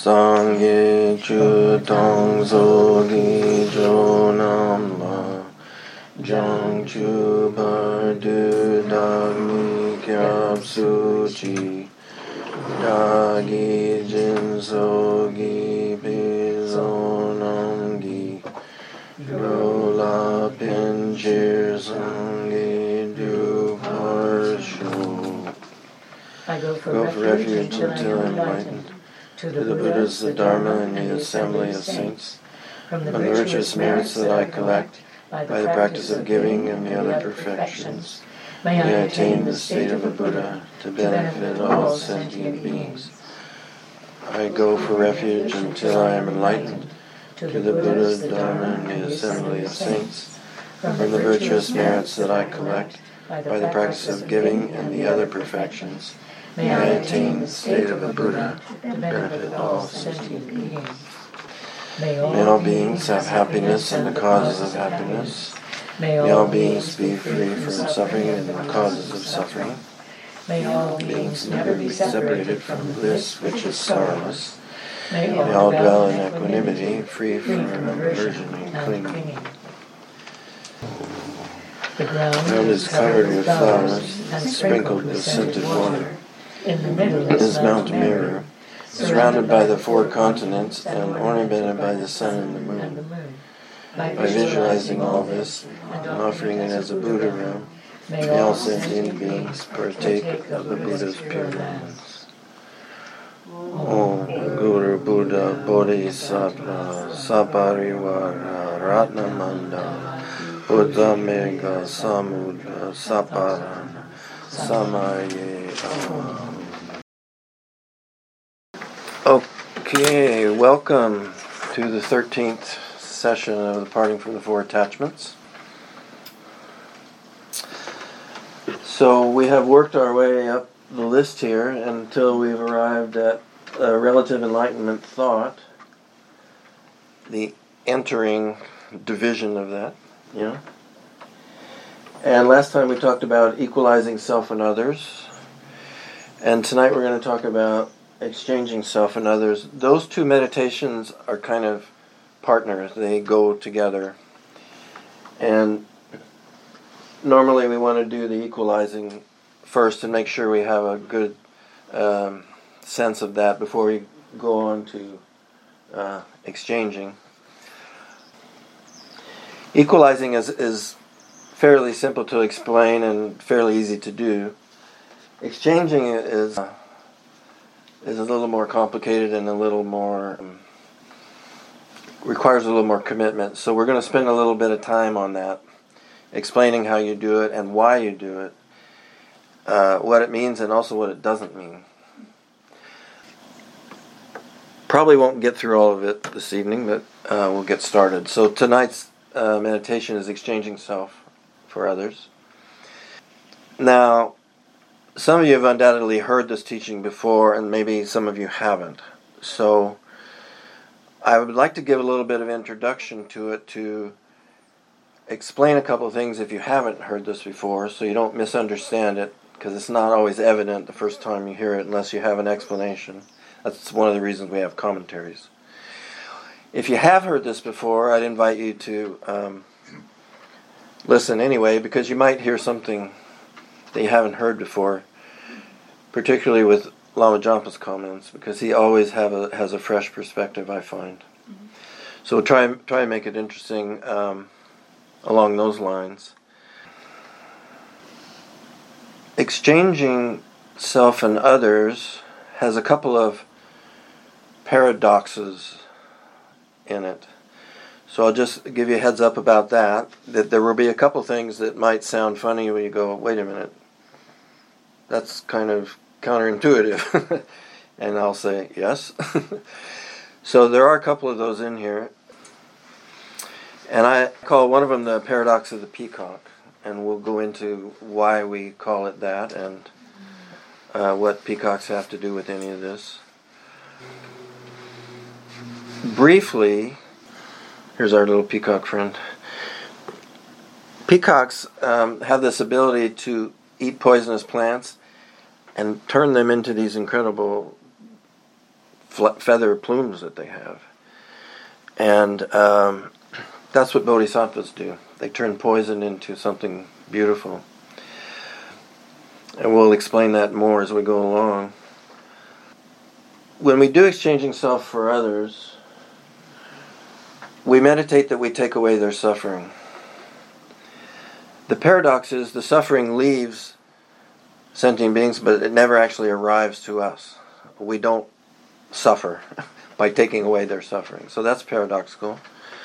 Sangye chu tong so gi jo nam la jang chu bar du dag mi kyab su chi da gi jin so gi pi zo nam gi ro la pin chir sang gi du par shu. I go for refuge until enlightened. To the Buddhas, the Dharma, and the assembly of saints, from the virtuous merits that I collect by the practice of giving and the other perfections, may I attain the state of a Buddha to benefit all sentient beings. I go for refuge until I am enlightened. To the Buddha, the Dharma, and the assembly of saints, from the virtuous merits that I collect by the practice of giving and the other perfections, may I attain the state of a Buddha to benefit all sentient beings. May all beings have happiness and the causes of happiness. May all beings be free from suffering and the causes of suffering. May all beings never be separated from bliss which is sorrowless. May all dwell in equanimity, free from aversion and clinging. The ground is covered with flowers and sprinkled with scented water. In the middle is Mount Meru, surrounded by the four continents and ornamented by the sun and the moon. By visualizing all this and offering it as a Buddha realm, may all sentient beings partake of the Buddha's pure lands. Om Guru Buddha Bodhisattva Saparivara Ratnamanda Buddha Mega Samudra Saparana Samaye Aham. Okay, welcome to the 13th session of the Parting from the Four Attachments. So we have worked our way up the list here until we've arrived at relative enlightenment thought, the entering division of that, And last time we talked about equalizing self and others, and tonight we're going to talk about exchanging self and others. Those two meditations are kind of partners. They go together. And normally we want to do the equalizing first and make sure we have a good sense of that before we go on to exchanging. Equalizing is fairly simple to explain and fairly easy to do. Exchanging is a little more complicated and a little more requires a little more commitment. So we're going to spend a little bit of time on that, explaining how you do it and why you do it, what it means and also what it doesn't mean. Probably won't get through all of it this evening, but we'll get started. So tonight's meditation is exchanging self for others. Now, some of you have undoubtedly heard this teaching before, and maybe some of you haven't. So I would like to give a little bit of introduction to it to explain a couple of things if you haven't heard this before, so you don't misunderstand it, because it's not always evident the first time you hear it unless you have an explanation. That's one of the reasons we have commentaries. If you have heard this before, I'd invite you to listen anyway, because you might hear something that you haven't heard before, particularly with Lama Jampa's comments, because he always has a fresh perspective, I find. Mm-hmm. So we'll try and make it interesting along those lines. Exchanging self and others has a couple of paradoxes in it. So I'll just give you a heads up about that there will be a couple things that might sound funny when you go, wait a minute, that's kind of counterintuitive. And I'll say, yes. So there are a couple of those in here. And I call one of them the paradox of the peacock. And we'll go into why we call it that and what peacocks have to do with any of this. Briefly, here's our little peacock friend. Peacocks have this ability to eat poisonous plants and turn them into these incredible feather plumes that they have. And that's what bodhisattvas do. They turn poison into something beautiful. And we'll explain that more as we go along. When we do exchanging self for others, we meditate that we take away their suffering. The paradox is the suffering leaves sentient beings, but it never actually arrives to us. We don't suffer by taking away their suffering. So that's paradoxical.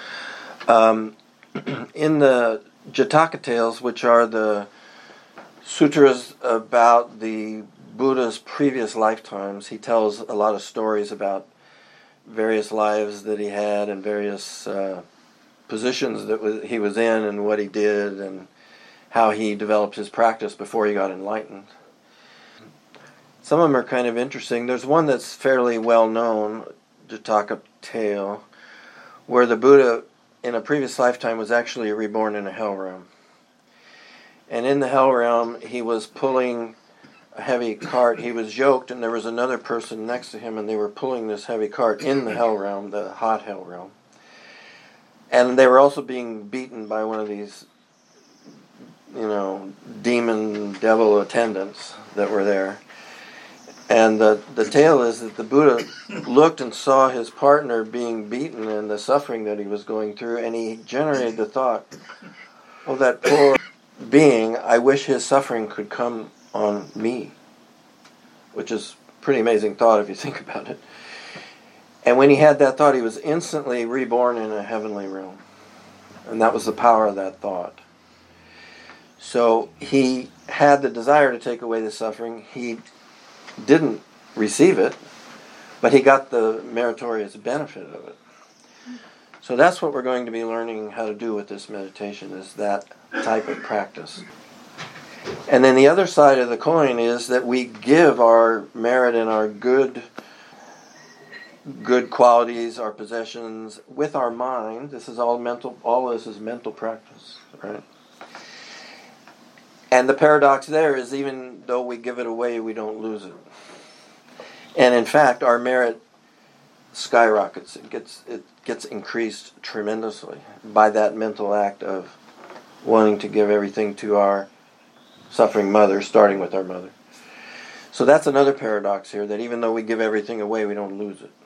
In the Jataka tales, which are the sutras about the Buddha's previous lifetimes, he tells a lot of stories about various lives that he had and various positions that he was in and what he did and how he developed his practice before he got enlightened. Some of them are kind of interesting. There's one that's fairly well known, Jataka tale, where the Buddha in a previous lifetime was actually reborn in a hell realm. And in the hell realm, he was pulling a heavy cart. He was yoked, and there was another person next to him, and they were pulling this heavy cart in the hell realm, the hot hell realm. And they were also being beaten by one of these, demon devil attendants that were there. And the tale is that the Buddha looked and saw his partner being beaten and the suffering that he was going through, and he generated the thought, oh, that poor being, I wish his suffering could come on me. Which is a pretty amazing thought if you think about it. And when he had that thought, he was instantly reborn in a heavenly realm. And that was the power of that thought. So he had the desire to take away the suffering. He didn't receive it, but he got the meritorious benefit of it. So that's what we're going to be learning how to do with this meditation, is that type of practice. And then the other side of the coin is that we give our merit and our good qualities, our possessions, with our mind. This is all mental. All this is mental practice, right? And the paradox there is, even though we give it away, we don't lose it. And in fact, our merit skyrockets. It gets increased tremendously by that mental act of wanting to give everything to our suffering mother, starting with our mother. So that's another paradox here, that even though we give everything away, we don't lose it.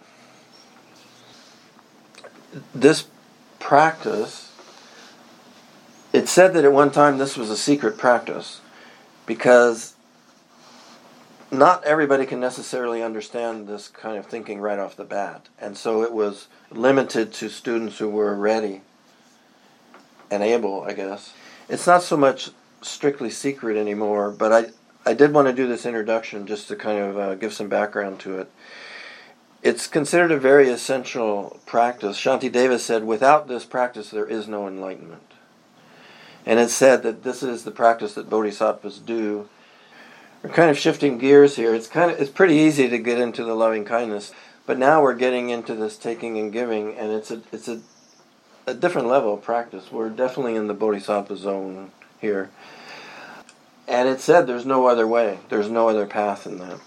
This practice, it's said that at one time this was a secret practice, because not everybody can necessarily understand this kind of thinking right off the bat. And so it was limited to students who were ready and able, I guess. It's not so much strictly secret anymore, but I did want to do this introduction just to kind of give some background to it. It's considered a very essential practice. Shantideva said, without this practice there is no enlightenment. And it's said that this is the practice that bodhisattvas do. We're kind of shifting gears here. It's pretty easy to get into the loving kindness, but now we're getting into this taking and giving, and it's a different level of practice. We're definitely in the bodhisattva zone here. And it said there's no other way. There's no other path in that.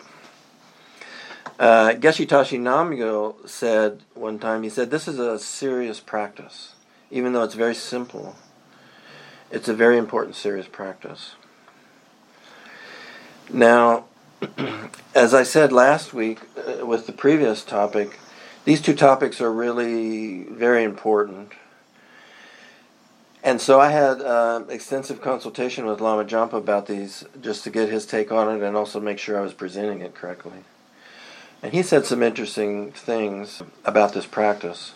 Geshe Tashi Namgyal said one time, he said, this is a serious practice. Even though it's very simple, it's a very important, serious practice. Now, as I said last week with the previous topic, these two topics are really very important. And so I had extensive consultation with Lama Jampa about these, just to get his take on it and also make sure I was presenting it correctly. And he said some interesting things about this practice.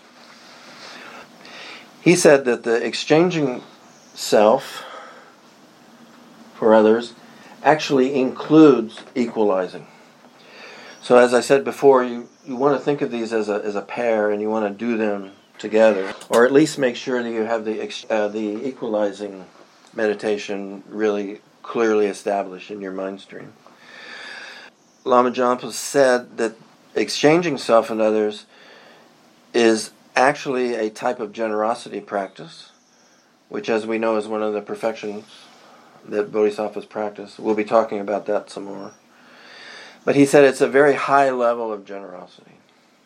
He said that the exchanging self for others actually includes equalizing. So as I said before, you want to think of these as a pair, and you want to do them together, or at least make sure that you have the equalizing meditation really clearly established in your mind stream. Lama Jampa said that exchanging self and others is actually a type of generosity practice, which, as we know, is one of the perfections that bodhisattvas practice. We'll be talking about that some more. But he said it's a very high level of generosity.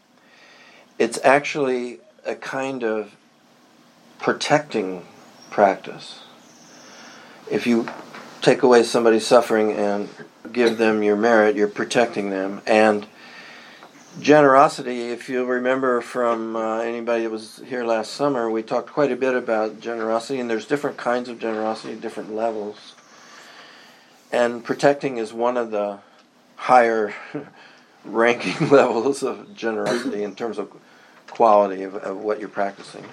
it's actually a kind of protecting practice. If you take away somebody's suffering and give them your merit, you're protecting them. And generosity, if you remember from anybody that was here last summer, we talked quite a bit about generosity, and there's different kinds of generosity, different levels. And protecting is one of the higher ranking levels of generosity in terms of quality of what you're practicing.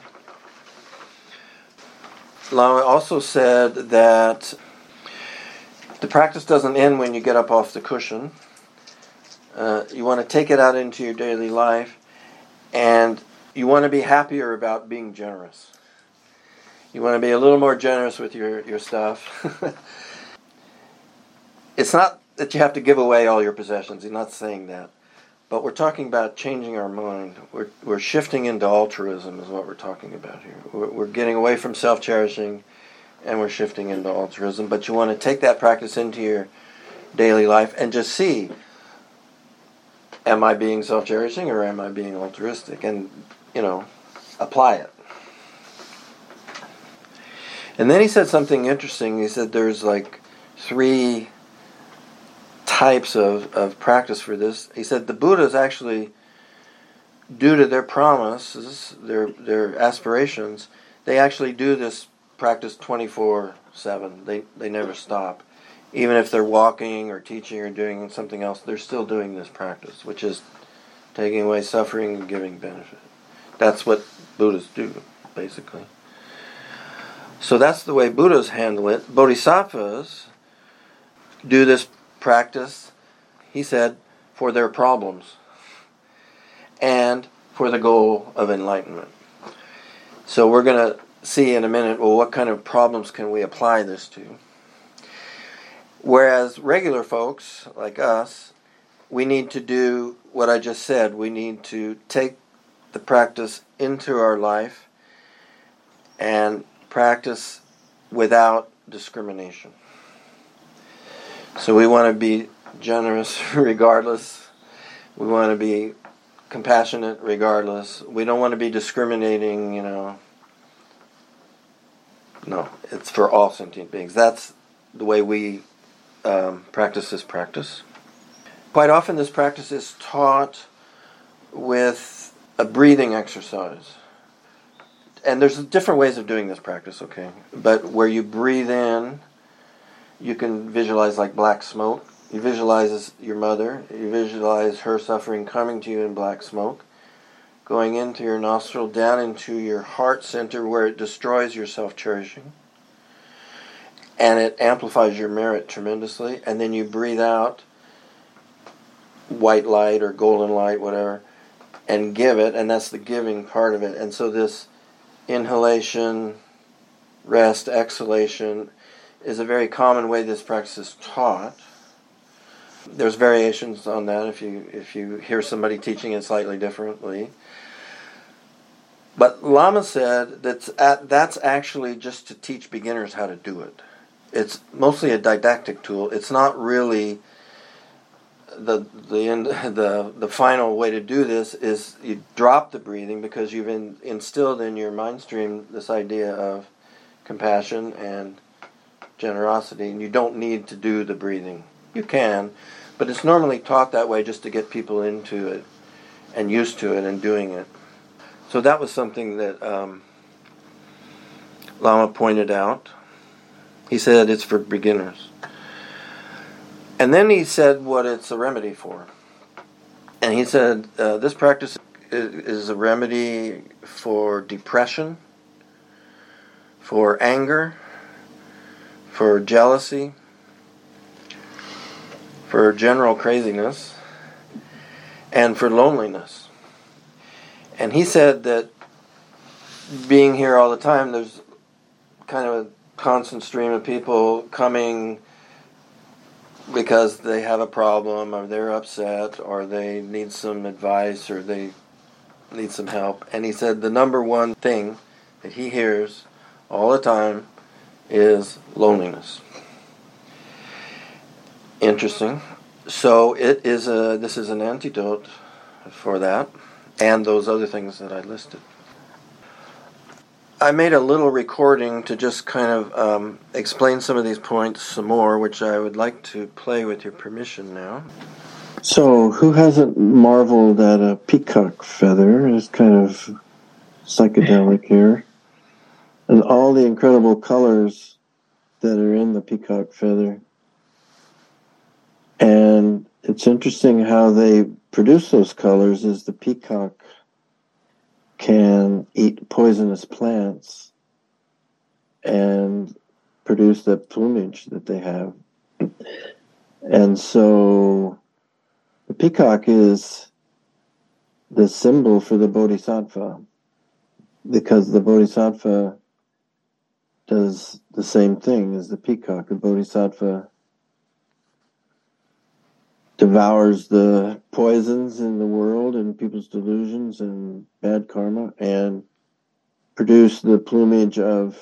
Lama also said that the practice doesn't end when you get up off the cushion. You want to take it out into your daily life, and you want to be happier about being generous. You want to be a little more generous with your stuff. It's not that you have to give away all your possessions. He's not saying that. But we're talking about changing our mind. We're shifting into altruism is what we're talking about here. We're getting away from self-cherishing, and we're shifting into altruism. But you want to take that practice into your daily life and just see, am I being self-cherishing or am I being altruistic? And, apply it. And then he said something interesting. He said there's like 3 types of practice for this. He said the Buddhas actually, due to their promises, their aspirations, they actually do this practice 24/7. They never stop. Even if they're walking or teaching or doing something else, they're still doing this practice, which is taking away suffering and giving benefit. That's what Buddhas do, basically. So that's the way Buddhas handle it. Bodhisattvas do this practice, he said, for their problems and for the goal of enlightenment. So we're going to see in a minute, well, what kind of problems can we apply this to? Whereas regular folks, like us, we need to do what I just said. We need to take the practice into our life and practice without discrimination. So we want to be generous regardless. We want to be compassionate regardless. We don't want to be discriminating, No, it's for all sentient beings. That's the way we practice this practice. Quite often this practice is taught with a breathing exercise. And there's different ways of doing this practice, okay? But where you breathe in, you can visualize like black smoke. You visualize your mother. You visualize her suffering coming to you in black smoke, going into your nostril, down into your heart center where it destroys your self-cherishing. And it amplifies your merit tremendously. And then you breathe out white light or golden light, whatever, and give it. And that's the giving part of it. And so this inhalation, rest, exhalation is a very common way this practice is taught. There's variations on that if you hear somebody teaching it slightly differently. But Lama said that's actually just to teach beginners how to do it. It's mostly a didactic tool. It's not really the final way to do this. Is you drop the breathing because you've instilled in your mind stream this idea of compassion and generosity, and you don't need to do the breathing. You can, but it's normally taught that way just to get people into it and used to it and doing it. So that was something that Lama pointed out. He said it's for beginners. And then he said what it's a remedy for. And he said this practice is a remedy for depression, for anger, for jealousy, for general craziness, and for loneliness. And he said that being here all the time, there's kind of a constant stream of people coming because they have a problem or they're upset or they need some advice or they need some help. And he said the number one thing that he hears all the time is loneliness. Interesting. So this is an antidote for that. and those other things that I listed. I made a little recording to just kind of explain some of these points some more, which I would like to play with your permission now. So, who hasn't marveled at a peacock feather? It's kind of psychedelic here. And all the incredible colors that are in the peacock feather. And it's interesting how they produce those colors is the peacock can eat poisonous plants and produce the plumage that they have. And so the peacock is the symbol for the bodhisattva, because the bodhisattva does the same thing as the peacock. The bodhisattva devours the poisons in the world and people's delusions and bad karma and produce the plumage of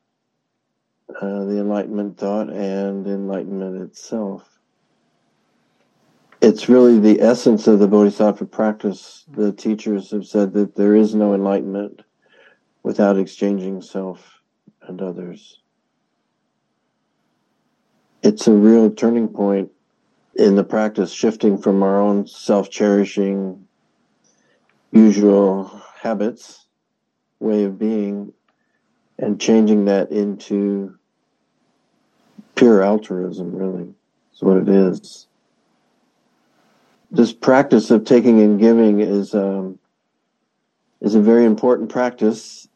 the enlightenment thought and enlightenment itself. It's really the essence of the bodhisattva practice. The teachers have said that there is no enlightenment without exchanging self and others. It's a real turning point in the practice, shifting from our own self-cherishing, usual habits, way of being, and changing that into pure altruism, really. Is what it is. This practice of taking and giving is a very important practice,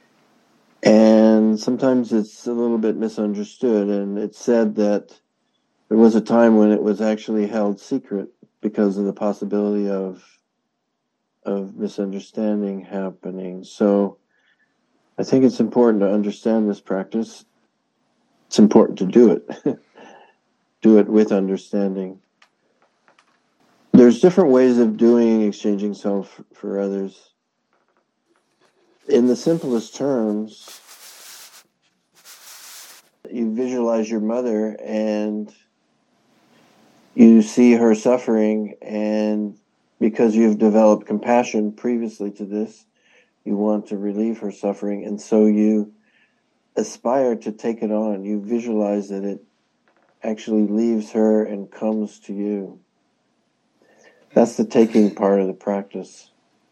and sometimes it's a little bit misunderstood, and it's said that there was a time when it was actually held secret because of the possibility of misunderstanding happening. So I think it's important to understand this practice. It's important to do it. Do it with understanding. There's different ways of doing exchanging self for others. In the simplest terms, you visualize your mother and you see her suffering, and because you've developed compassion previously to this, you want to relieve her suffering, and so you aspire to take it on. You visualize that it actually leaves her and comes to you. That's the taking part of the practice.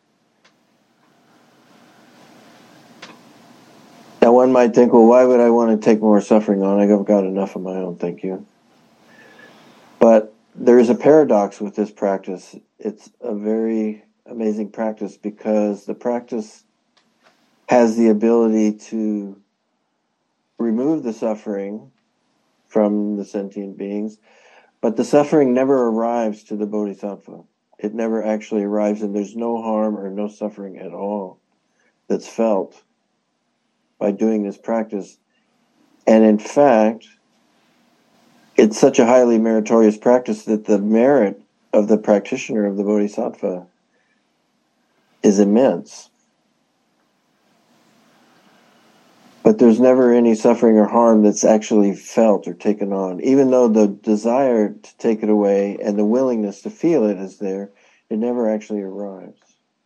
Now one might think, well, why would I want to take more suffering on? I've got enough of my own, thank you. But there is a paradox with this practice. It's a very amazing practice because the practice has the ability to remove the suffering from the sentient beings, but the suffering never arrives to the bodhisattva. It never actually arrives, and there's no harm or no suffering at all that's felt by doing this practice. And in fact, it's such a highly meritorious practice that the merit of the practitioner of the bodhisattva is immense. But there's never any suffering or harm that's actually felt or taken on. Even though the desire to take it away and the willingness to feel it is there, it never actually arrives.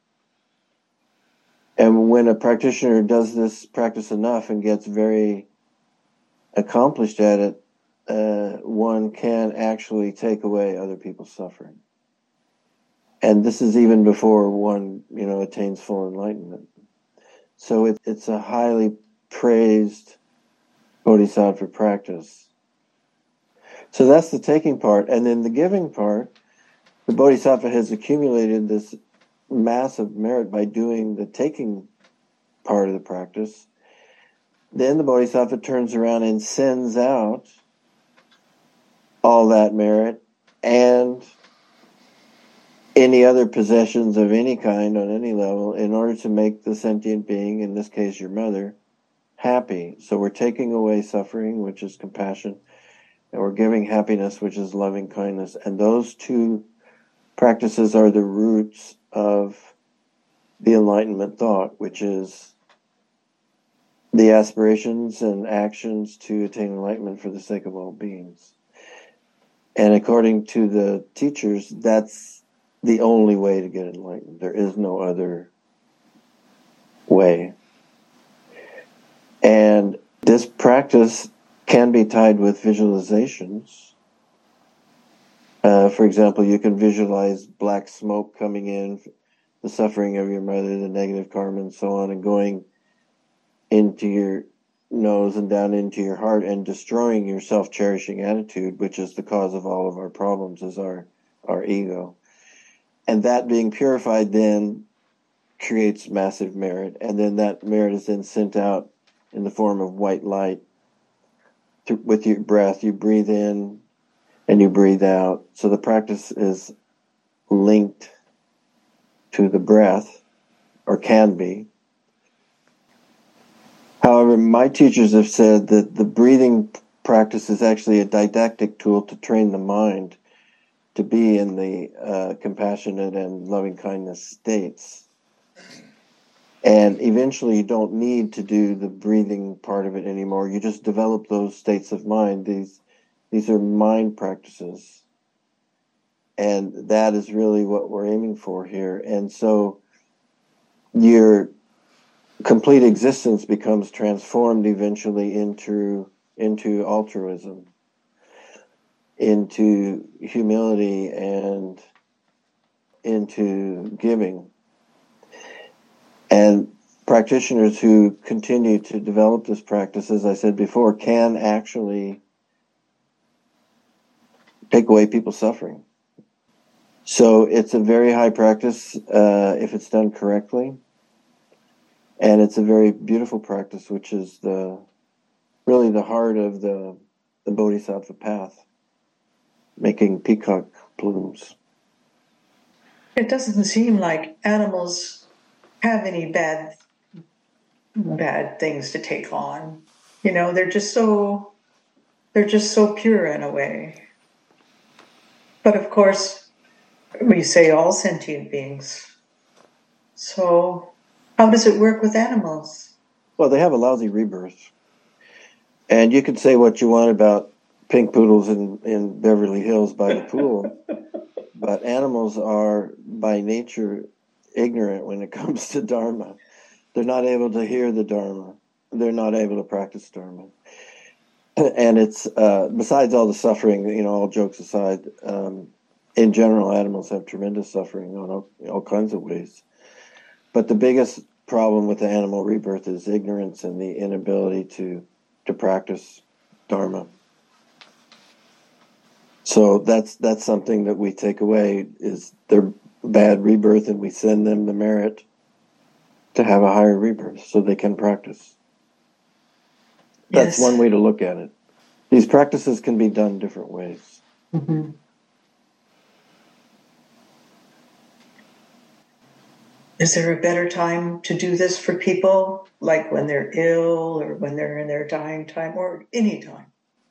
And when a practitioner does this practice enough and gets very accomplished at it, one can actually take away other people's suffering. And this is even before one, attains full enlightenment. So it's a highly praised bodhisattva practice. So that's the taking part. And then the giving part, the bodhisattva has accumulated this massive merit by doing the taking part of the practice. Then the bodhisattva turns around and sends out all that merit and any other possessions of any kind on any level in order to make the sentient being, in this case your mother, happy. So we're taking away suffering, which is compassion, and we're giving happiness, which is loving kindness. And those two practices are the roots of the enlightenment thought, which is the aspirations and actions to attain enlightenment for the sake of all beings. And according to the teachers, that's the only way to get enlightened. There is no other way. And this practice can be tied with visualizations. For example, you can visualize black smoke coming in, the suffering of your mother, the negative karma, and so on, and going into your nose and down into your heart and destroying your self-cherishing attitude, which is the cause of all of our problems, is our ego. And that being purified then creates massive merit, and then that merit is then sent out in the form of white light with your breath. You breathe in and you breathe out. So the practice is linked to the breath, or can be. However, my teachers have said that the breathing practice is actually a didactic tool to train the mind to be in the compassionate and loving kindness states. And eventually you don't need to do the breathing part of it anymore. You just develop those states of mind. These are mind practices. And that is really what we're aiming for here. And so your complete existence becomes transformed eventually into altruism, into humility, and into giving. And practitioners who continue to develop this practice, as I said before, can actually take away people's suffering. So it's a very high practice if it's done correctly. And it's a very beautiful practice, which is really the heart of the Bodhisattva path, making peacock plumes. It doesn't seem like animals have any bad things to take on. You know, they're just so pure in a way. But of course, we say all sentient beings. So how does it work with animals? Well, they have a lousy rebirth. And you can say what you want about pink poodles in Beverly Hills by the pool, but animals are by nature ignorant when it comes to Dharma. They're not able to hear the Dharma. They're not able to practice Dharma. And it's, besides all the suffering, all jokes aside, in general, animals have tremendous suffering on all kinds of ways. But the biggest problem with the animal rebirth is ignorance and the inability to practice Dharma. So that's something that we take away, is their bad rebirth, and we send them the merit to have a higher rebirth so they can practice. That's one way to look at it. These practices can be done different ways. Mm-hmm. Is there a better time to do this for people, like when they're ill or when they're in their dying time, or any time?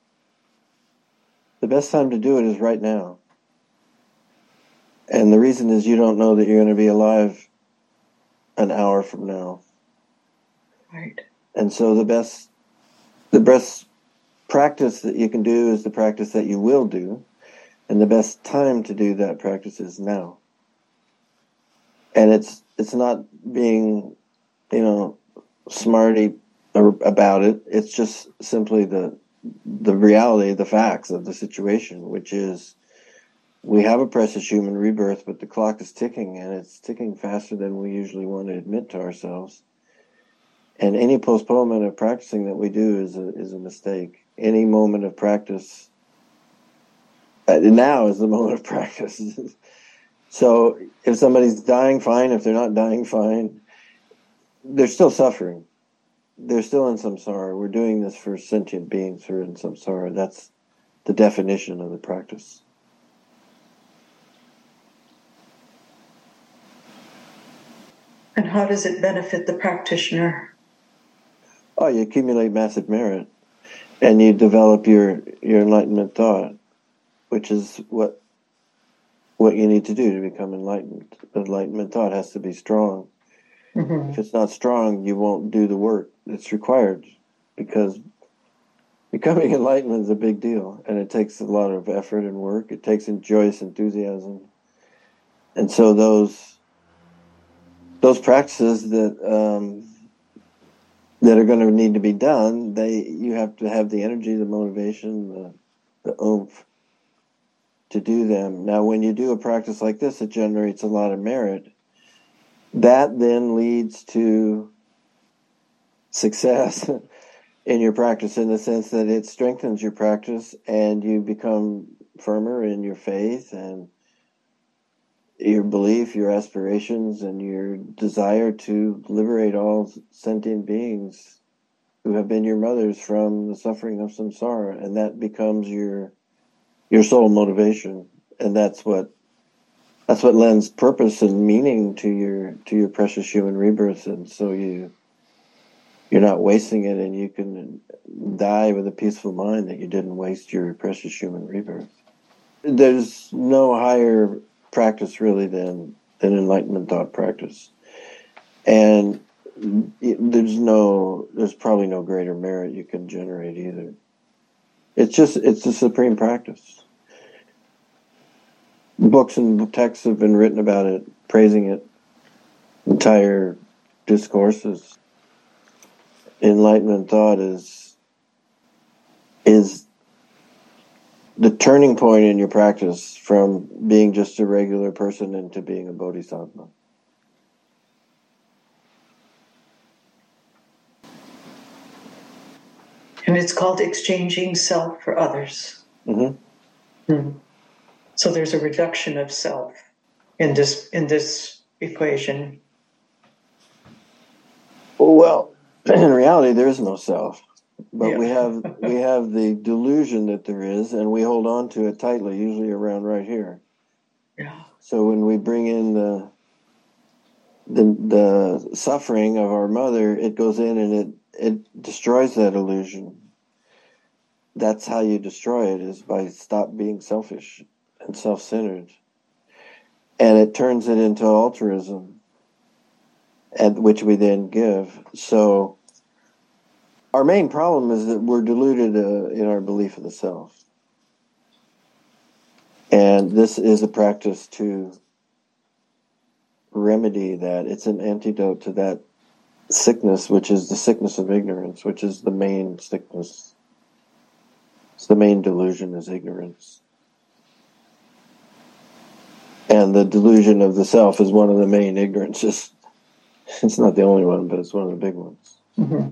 The best time to do it is right now. And the reason is you don't know that you're going to be alive an hour from now. Right. And so the best practice that you can do is the practice that you will do. And the best time to do that practice is now. And it's not being, smarty about it. It's just simply the reality, the facts of the situation, which is we have a precious human rebirth, but the clock is ticking, and it's ticking faster than we usually want to admit to ourselves. And any postponement of practicing that we do is a mistake. Any moment of practice, now is the moment of practice. So if somebody's dying, fine. If they're not dying, fine. They're still suffering. They're still in samsara. We're doing this for sentient beings who are in samsara. That's the definition of the practice. And how does it benefit the practitioner? Oh, you accumulate massive merit, and you develop your enlightenment thought, which is what you need to do to become enlightened. Enlightenment thought has to be strong. Mm-hmm. If it's not strong, you won't do the work that's required, because becoming enlightened is a big deal, and it takes a lot of effort and work. It takes joyous enthusiasm. And so those practices that are going to need to be done, you have to have the energy, the motivation, the oomph to do them. Now, when you do a practice like this, it generates a lot of merit. That then leads to success in your practice, in the sense that it strengthens your practice and you become firmer in your faith and your belief, your aspirations, and your desire to liberate all sentient beings who have been your mothers from the suffering of samsara. And that becomes your sole motivation. And that's what lends purpose and meaning to your precious human rebirth. And so you're not wasting it, and you can die with a peaceful mind that you didn't waste your precious human rebirth. There's no higher practice really than enlightenment thought practice. And there's probably no greater merit you can generate either. It's the supreme practice. Books and texts have been written about it, praising it, entire discourses. Enlightenment thought is the turning point in your practice from being just a regular person into being a bodhisattva. And it's called exchanging self for others. Mm-hmm. Mm-hmm. So there's a reduction of self in this equation. Well, in reality, there is no self, but we have the delusion that there is, and we hold on to it tightly, usually around right here. Yeah. So when we bring in the suffering of our mother, it goes in and it destroys that illusion. That's how you destroy it, is by stop being selfish and self-centered. And it turns it into altruism, which we then give. So our main problem is that we're deluded in our belief of the self. And this is a practice to remedy that. It's an antidote to that sickness, which is the sickness of ignorance, which is the main sickness. It's the main delusion, is ignorance. And the delusion of the self is one of the main ignorances. It's not the only one, but it's one of the big ones. Mm-hmm.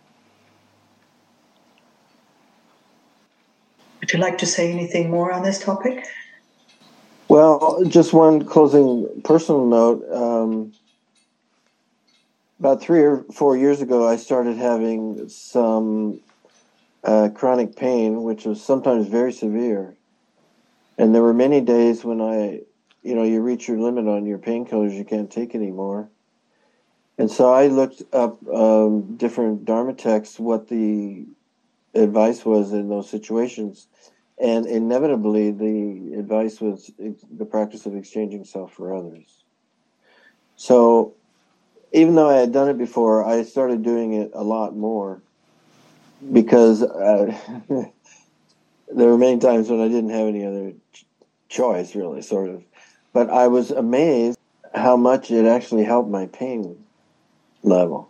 Would you like to say anything more on this topic? Well, just one closing personal note. About 3 or 4 years ago, I started having some chronic pain, which was sometimes very severe. And there were many days when you reach your limit on your painkillers, you can't take anymore. And so I looked up different Dharma texts, what the advice was in those situations. And inevitably, the advice was the practice of exchanging self for others. So even though I had done it before, I started doing it a lot more, because there were many times when I didn't have any other choice, really, sort of. But I was amazed how much it actually helped my pain level.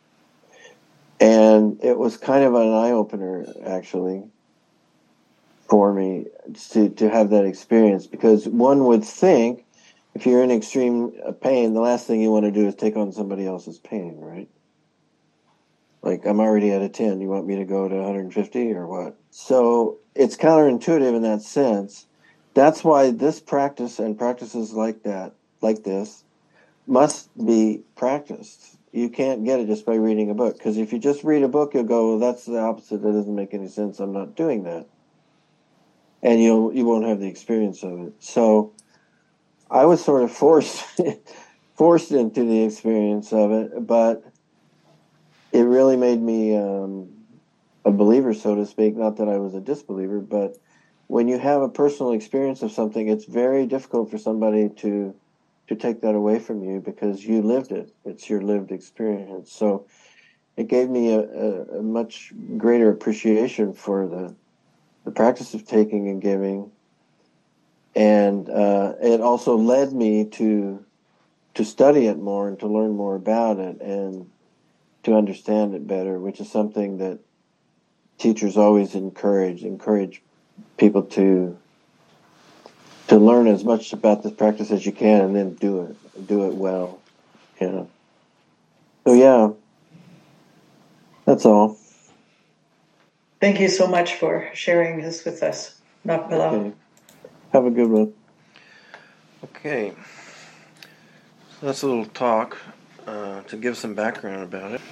And it was kind of an eye-opener, actually, for me to have that experience, because one would think if you're in extreme pain, the last thing you want to do is take on somebody else's pain, right? Like, I'm already at a 10, you want me to go to 150 or what? So it's counterintuitive in that sense. That's why this practice and practices like this, must be practiced. You can't get it just by reading a book, because if you just read a book, you'll go, well, that's the opposite, that doesn't make any sense, I'm not doing that. And you won't have the experience of it. So I was sort of forced into the experience of it, but it really made me a believer, so to speak. Not that I was a disbeliever, but when you have a personal experience of something, it's very difficult for somebody to take that away from you, because you lived it. It's your lived experience. So it gave me a much greater appreciation for the practice of taking and giving, And it also led me to study it more and to learn more about it and to understand it better, which is something that teachers always encourage people to learn as much about this practice as you can, and then do it well. Yeah. So yeah, that's all. Thank you so much for sharing this with us, Nakpala. Okay. Have a good one. Okay. So that's a little talk to give some background about it.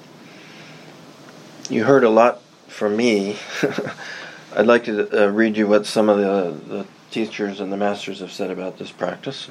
You heard a lot from me. I'd like to read you what some of the teachers and the masters have said about this practice.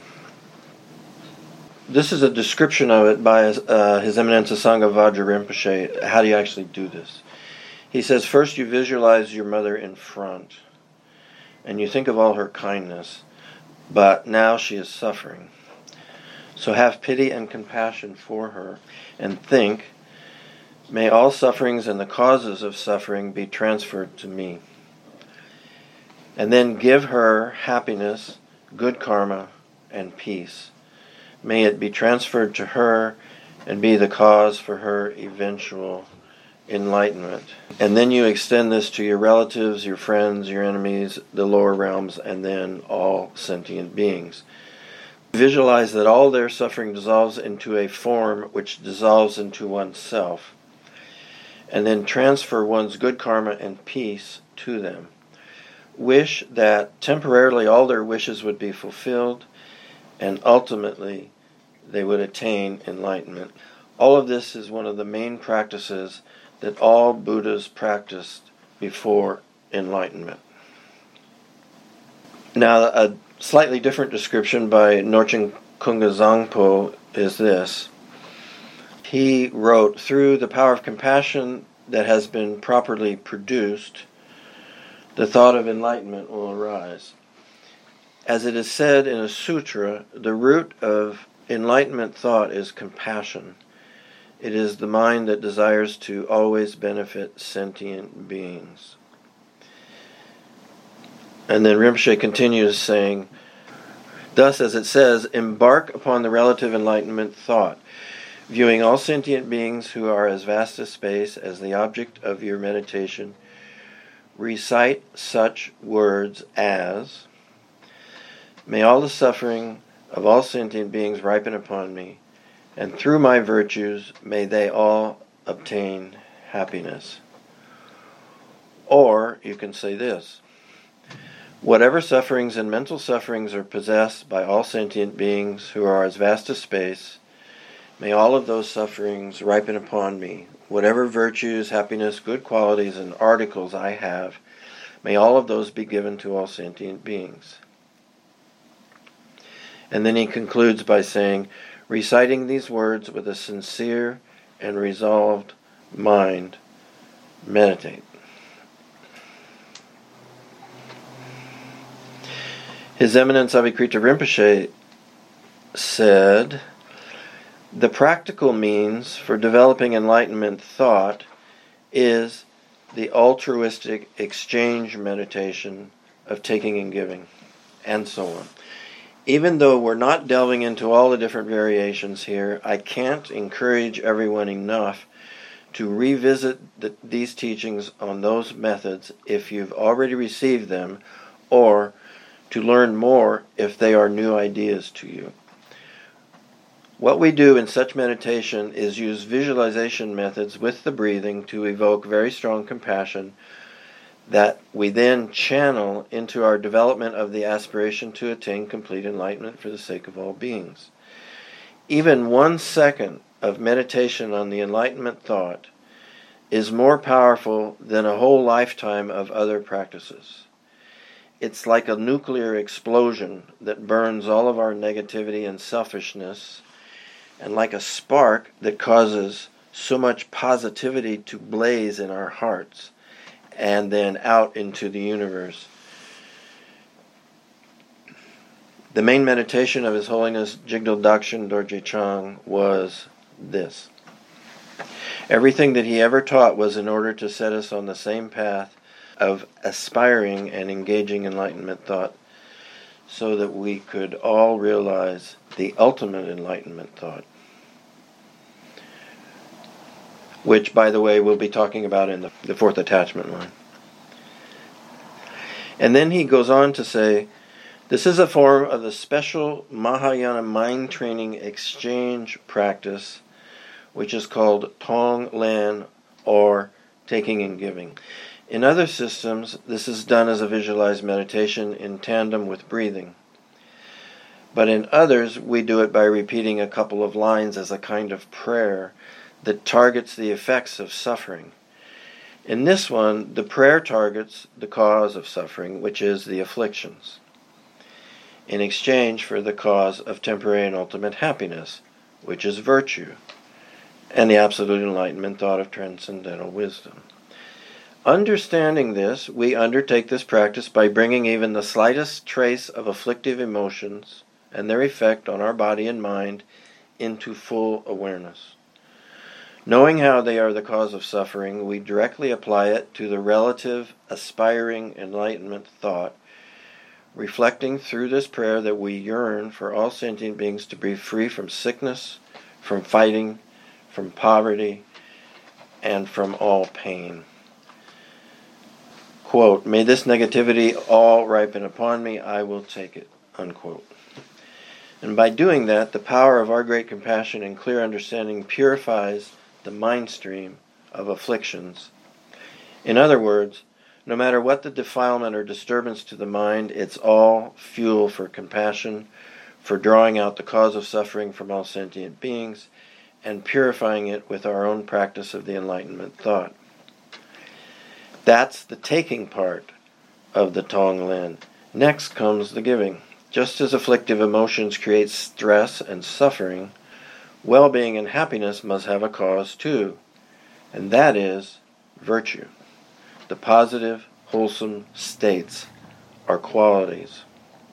This is a description of it by His Eminence Asanga Vajra Rinpoche. How do you actually do this? He says, first you visualize your mother in front, and you think of all her kindness, but now she is suffering. So have pity and compassion for her, and think, may all sufferings and the causes of suffering be transferred to me. And then give her happiness, good karma, and peace. May it be transferred to her and be the cause for her eventual enlightenment. And then you extend this to your relatives, your friends, your enemies, the lower realms, and then all sentient beings. Visualize that all their suffering dissolves into a form which dissolves into oneself. And then transfer one's good karma and peace to them. Wish that temporarily all their wishes would be fulfilled, and ultimately they would attain enlightenment. All of this is one of the main practices that all Buddhas practiced before enlightenment. Now, a slightly different description by Norchen Kunga Zangpo is this. He wrote, through the power of compassion that has been properly produced, the thought of enlightenment will arise. As it is said in a sutra, the root of enlightenment thought is compassion. It is the mind that desires to always benefit sentient beings. And then Rinpoche continues saying, thus, as it says, embark upon the relative enlightenment thought, viewing all sentient beings who are as vast as space as the object of your meditation. Recite such words as, may all the suffering of all sentient beings ripen upon me, and through my virtues may they all obtain happiness. Or you can say this, whatever sufferings and mental sufferings are possessed by all sentient beings who are as vast as space, may all of those sufferings ripen upon me. Whatever virtues, happiness, good qualities, and articles I have, may all of those be given to all sentient beings. And then he concludes by saying, reciting these words with a sincere and resolved mind, meditate. His Eminence Abhikrita Rinpoche said, the practical means for developing enlightenment thought is the altruistic exchange meditation of taking and giving, and so on. Even though we're not delving into all the different variations here, I can't encourage everyone enough to revisit these teachings on those methods if you've already received them, or to learn more if they are new ideas to you. What we do in such meditation is use visualization methods with the breathing to evoke very strong compassion that we then channel into our development of the aspiration to attain complete enlightenment for the sake of all beings. Even 1 second of meditation on the enlightenment thought is more powerful than a whole lifetime of other practices. It's like a nuclear explosion that burns all of our negativity and selfishness, and like a spark that causes so much positivity to blaze in our hearts and then out into the universe. The main meditation of His Holiness Jigdal Dakshin Dorje Chang was this. Everything that he ever taught was in order to set us on the same path of aspiring and engaging enlightenment thought. so that we could all realize the ultimate enlightenment thought, which, by the way, we'll be talking about in the fourth attachment line. And then he goes on to say, this is a form of the special Mahayana mind training exchange practice, which is called Tonglen, or taking and giving. In other systems, this is done as a visualized meditation in tandem with breathing. But in others, we do it by repeating a couple of lines as a kind of prayer that targets the effects of suffering. In this one, the prayer targets the cause of suffering, which is the afflictions, in exchange for the cause of temporary and ultimate happiness, which is virtue, and the absolute enlightenment thought of transcendental wisdom. Understanding this, we undertake this practice by bringing even the slightest trace of afflictive emotions and their effect on our body and mind into full awareness. Knowing how they are the cause of suffering, we directly apply it to the relative aspiring enlightenment thought, reflecting through this prayer that we yearn for all sentient beings to be free from sickness, from fighting, from poverty, and from all pain. Quote, may this negativity all ripen upon me, I will take it, unquote. And by doing that, the power of our great compassion and clear understanding purifies the mind stream of afflictions. In other words, no matter what the defilement or disturbance to the mind, it's all fuel for compassion, for drawing out the cause of suffering from all sentient beings, and purifying it with our own practice of the enlightenment thought. That's the taking part of the Tonglen. Next comes the giving. Just as afflictive emotions create stress and suffering, well-being and happiness must have a cause too, and that is virtue. The positive, wholesome states are qualities.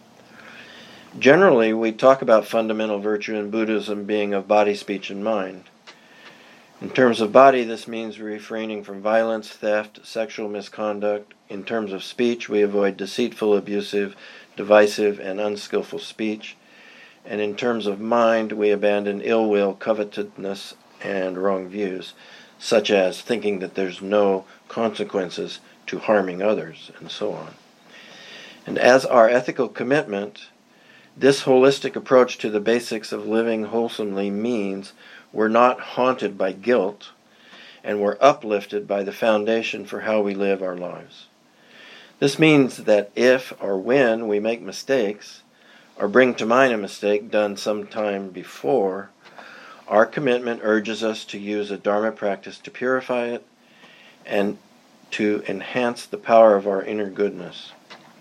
Generally, we talk about fundamental virtue in Buddhism being of body, speech, and mind. In terms of body, this means refraining from violence, theft, sexual misconduct. In terms of speech, we avoid deceitful, abusive, divisive, and unskillful speech. And in terms of mind, we abandon ill will, covetousness, and wrong views, such as thinking that there's no consequences to harming others, and so on. And as our ethical commitment, this holistic approach to the basics of living wholesomely means we're not haunted by guilt, and we're uplifted by the foundation for how we live our lives. This means that if or when we make mistakes, or bring to mind a mistake done some time before, our commitment urges us to use a Dharma practice to purify it and to enhance the power of our inner goodness.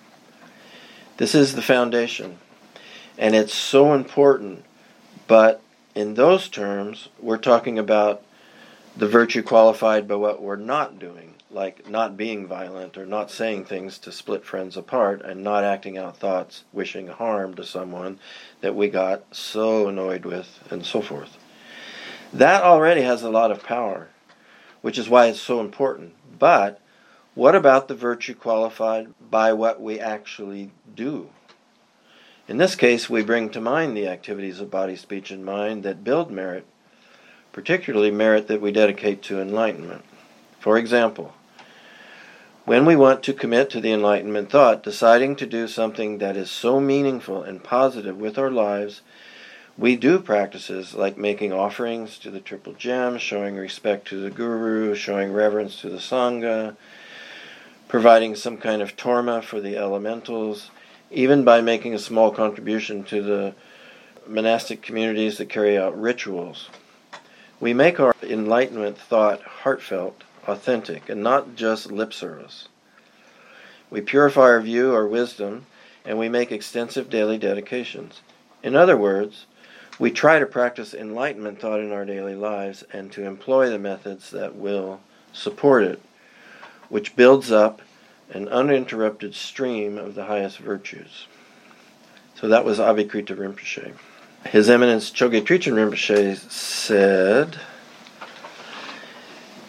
This is the foundation, and it's so important, but in those terms, we're talking about the virtue qualified by what we're not doing, like not being violent or not saying things to split friends apart and not acting out thoughts wishing harm to someone that we got so annoyed with and so forth. That already has a lot of power, which is why it's so important. But what about the virtue qualified by what we actually do? In this case, we bring to mind the activities of body, speech, and mind that build merit, particularly merit that we dedicate to enlightenment. For example, when we want to commit to the enlightenment thought, deciding to do something that is so meaningful and positive with our lives, we do practices like making offerings to the Triple Gem, showing respect to the Guru, showing reverence to the Sangha, providing some kind of torma for the elementals, even by making a small contribution to the monastic communities that carry out rituals. We make our enlightenment thought heartfelt, authentic, and not just lip service. We purify our view, our wisdom, and we make extensive daily dedications. In other words, we try to practice enlightenment thought in our daily lives and to employ the methods that will support it, which builds up an uninterrupted stream of the highest virtues. So that was Abhikrita Rinpoche. His Eminence Chogyam Trichin Rinpoche said,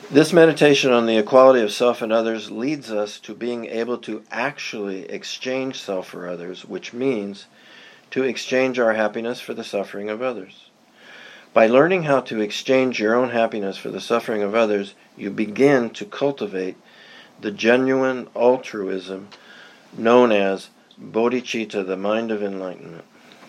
This meditation on the equality of self and others leads us to being able to actually exchange self for others, which means to exchange our happiness for the suffering of others. By learning how to exchange your own happiness for the suffering of others, you begin to cultivate the genuine altruism known as bodhicitta, the mind of enlightenment.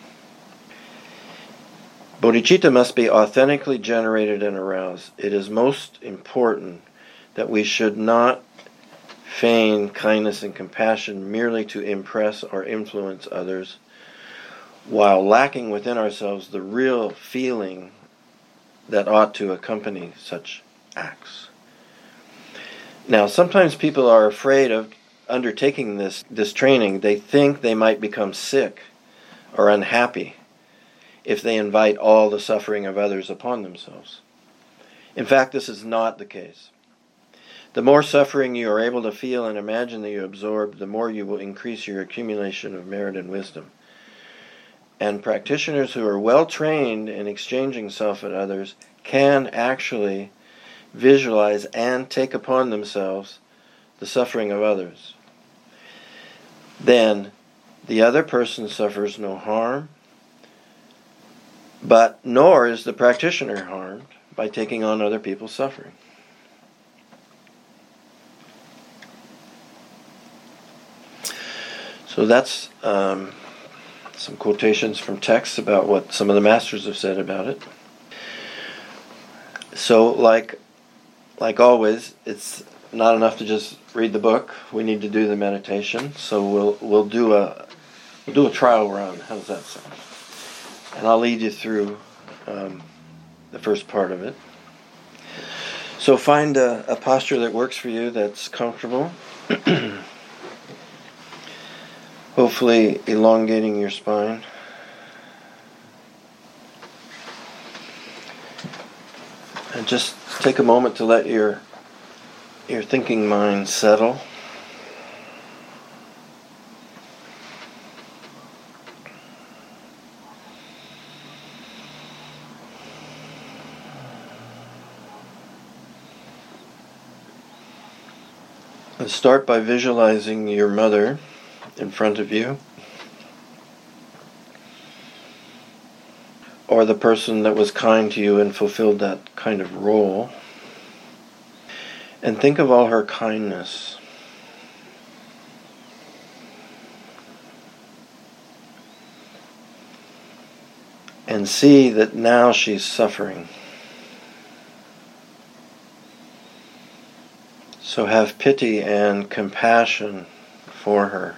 Bodhicitta must be authentically generated and aroused. It is most important that we should not feign kindness and compassion merely to impress or influence others, while lacking within ourselves the real feeling that ought to accompany such acts. Now, sometimes people are afraid of undertaking this training. They think they might become sick or unhappy if they invite all the suffering of others upon themselves. In fact, this is not the case. The more suffering you are able to feel and imagine that you absorb, the more you will increase your accumulation of merit and wisdom. And practitioners who are well trained in exchanging self and others can actually visualize and take upon themselves the suffering of others. Then the other person suffers no harm, but nor is the practitioner harmed by taking on other people's suffering. So that's some quotations from texts about what some of the masters have said about it. So, like always, it's not enough to just read the book. We need to do the meditation. So we'll do a trial run. How does that sound? And I'll lead you through the first part of it. So find a posture that works for you, that's comfortable. Hopefully elongating your spine. And just take a moment to let your thinking mind settle. And start by visualizing your mother in front of you, or the person that was kind to you and fulfilled that kind of role. And think of all her kindness. And see that now she's suffering. So have pity and compassion for her.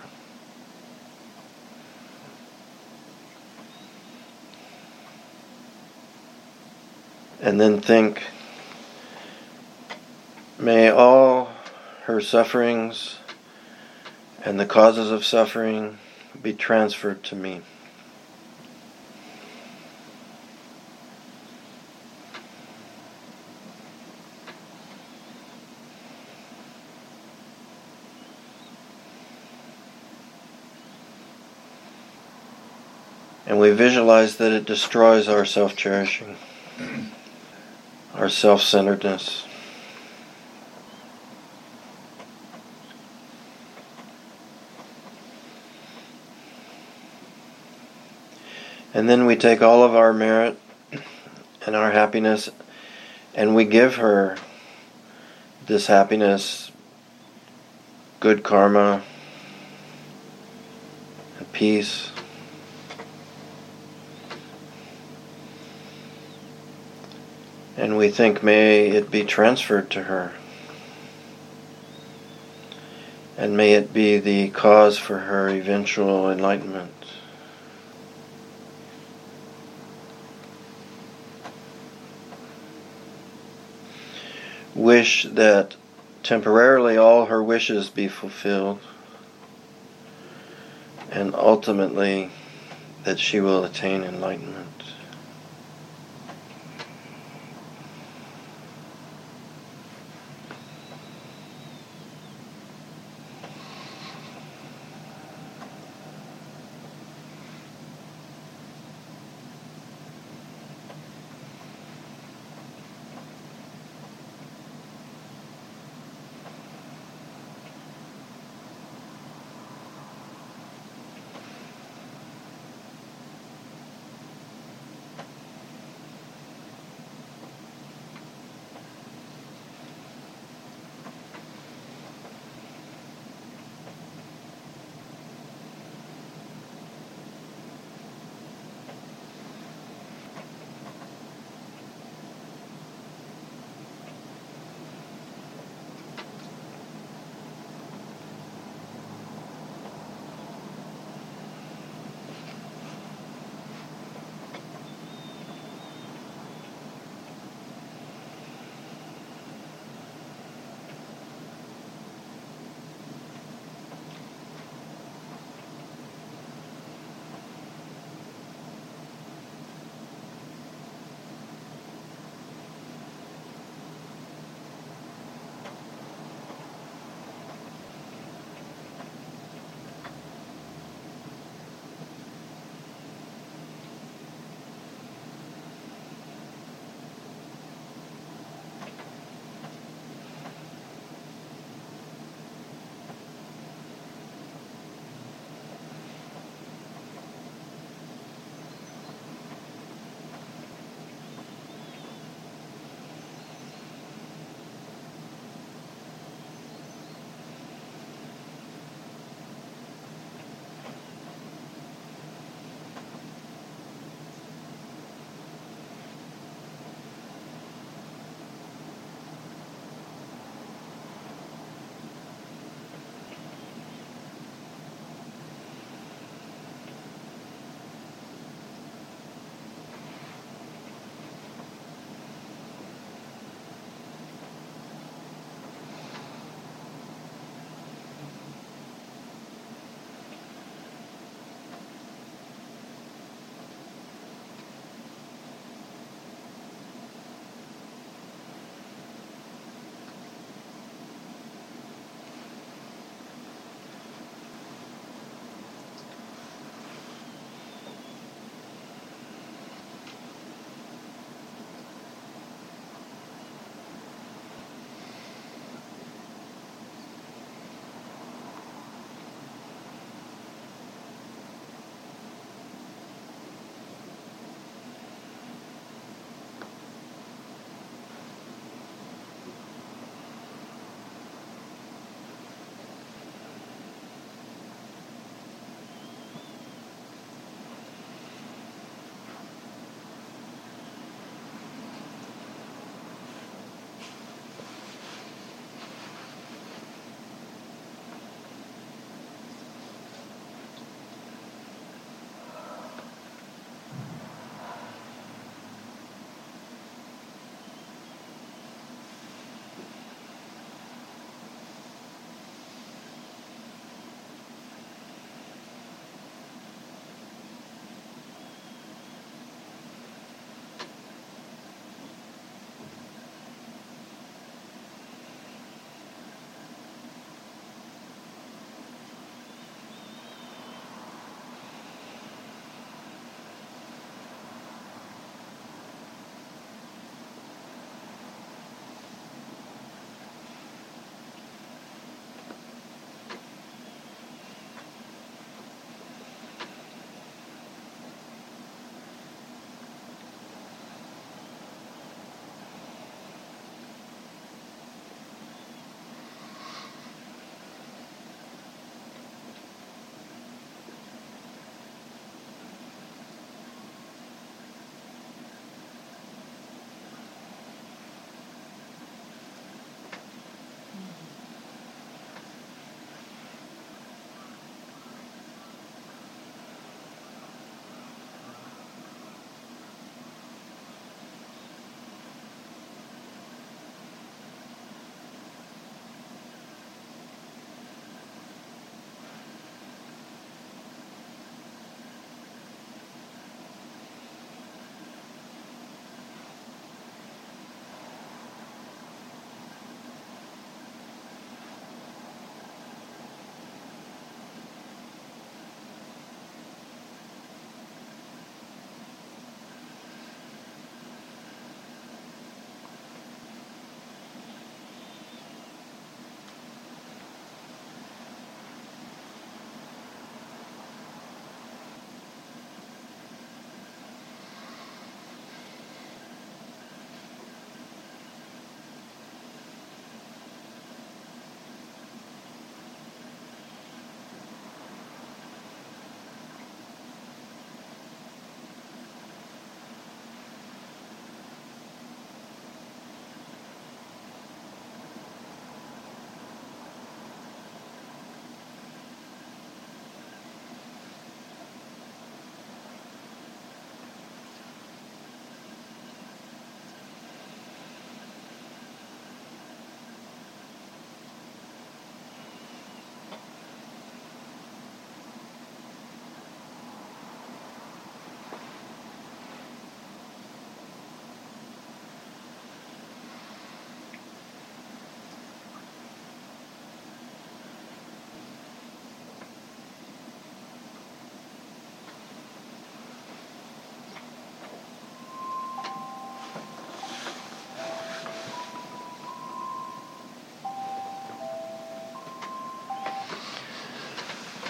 And then think, may all her sufferings and the causes of suffering be transferred to me. And we visualize that it destroys our self-cherishing, our self-centeredness. And then we take all of our merit and our happiness and we give her this happiness, good karma, and peace. And we think, may it be transferred to her. And may it be the cause for her eventual enlightenment. Wish that temporarily all her wishes be fulfilled, and ultimately that she will attain enlightenment.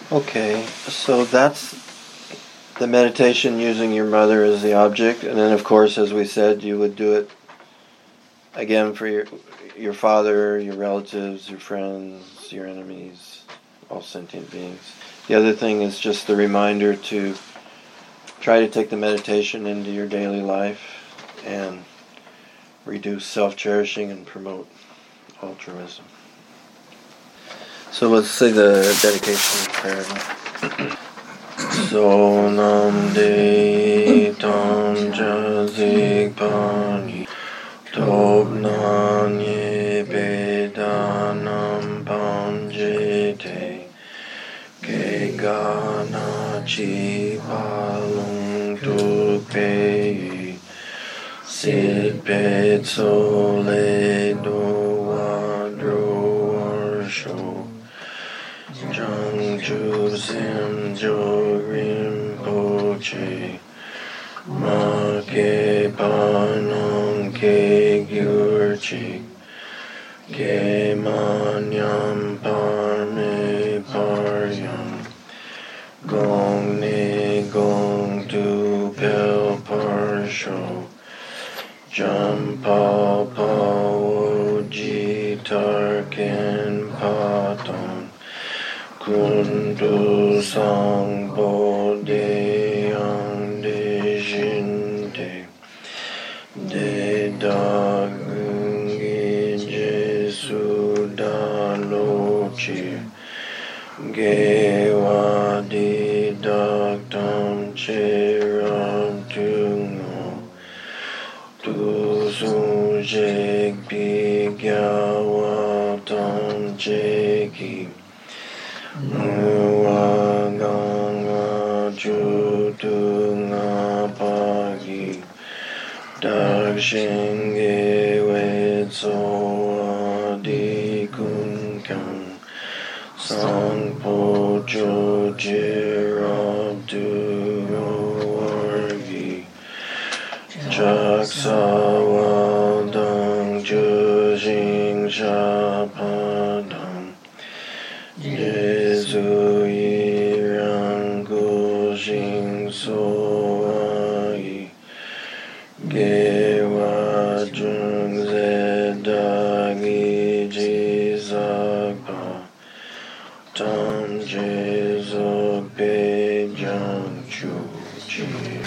Okay, so that's the meditation using your mother as the object, and then of course, as we said, you would do it again for your father, your relatives, your friends, your enemies, all sentient beings. The other thing is just the reminder to try to take the meditation into your daily life and reduce self-cherishing and promote altruism. So let's say the dedication prayer now. So nam de tam jazik pani top nanye bedanam panjete ke gana chi palung tukpe sit pet sole do wadro arsho jang ju sim jo rinpoche ma ke panong ke gyurchi ke manyam parme paryam gong ne gong tu pel parsho jam pa pa ji tarken paton kundu sang bo de yang de jin de da gungi jesu da lo chi ge wa di dak tam che ram tu ngo tu su je pi gya wa tam che ki Nuwa ganga chu tu nga pa gi dakshin ge we tso di kun kyang sang po cho jirab tu war gi chak sa wa dang ju jing sha pa dang Jesu yirang gu jing so ai ge wa jung ze da gi ji za pa tam Jesu pe jang chu chi.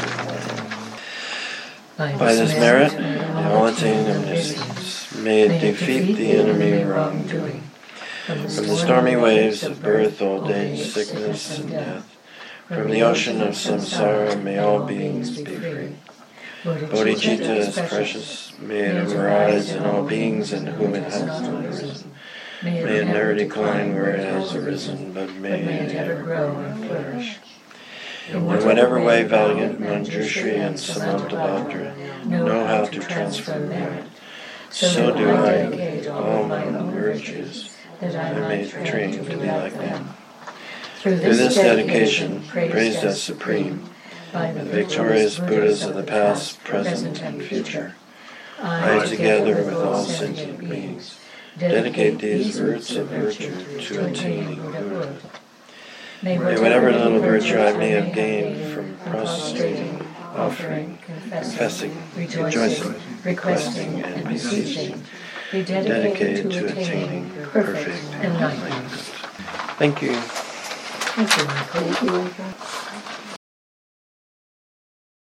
By this merit, the all attain omniscience, may it defeat the enemy wrongdoing. From the stormy waves of birth, old age, sickness, and death, from the ocean of samsara, may all beings be free. Bodhicitta is precious, may it arise in all beings in whom it has not arisen. May it never decline where it has arisen, but may it ever grow and flourish. In whatever way valiant Manjushri and Samantabhadra know how to transfer merit, so do I dedicate all my own virtues, that I may train to be like them. Through this dedication, praised as supreme, by the victorious Buddhas of the past, present, and future, I, together with all sentient beings, dedicate these roots of virtue to attaining Buddhahood. May whatever little virtue I may have gained from prostrating, offering, confessing, rejoicing, requesting, and beseeching, be dedicated to attaining perfect enlightenment. Thank you. Thank you, Michael.